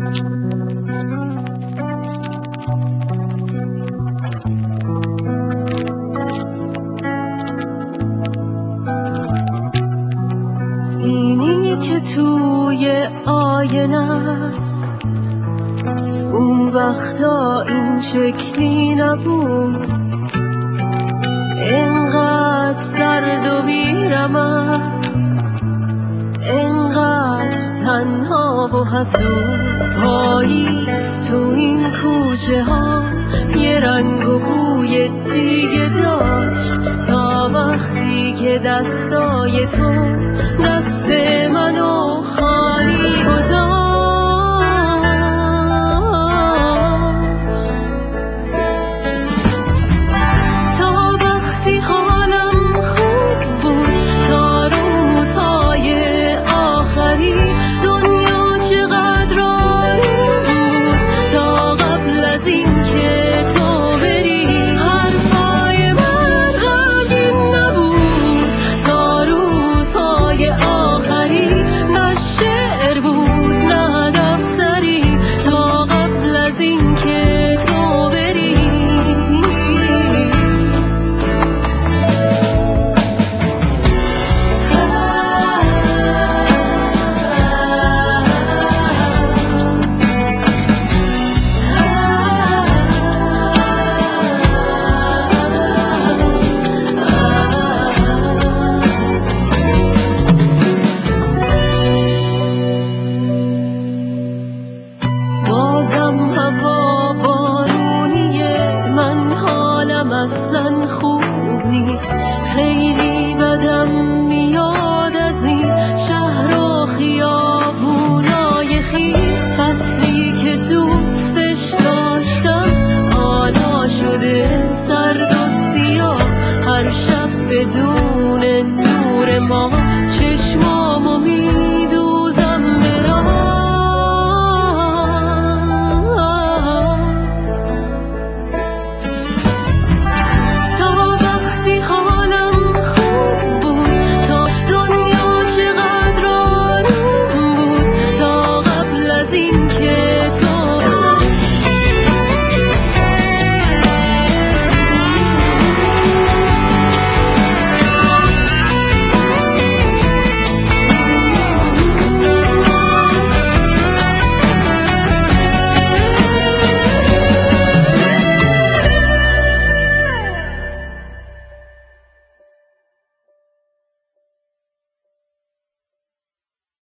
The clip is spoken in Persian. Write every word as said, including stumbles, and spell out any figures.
اینی که توی آینه است اون وقتا این شکلی نبود، اینقدر سرد و بی‌رمق، اینقدر تنها و حسود. پاییز تو این کوچه ها یه رنگ و بوی دیگه داشت، تا وقتی که دستای تو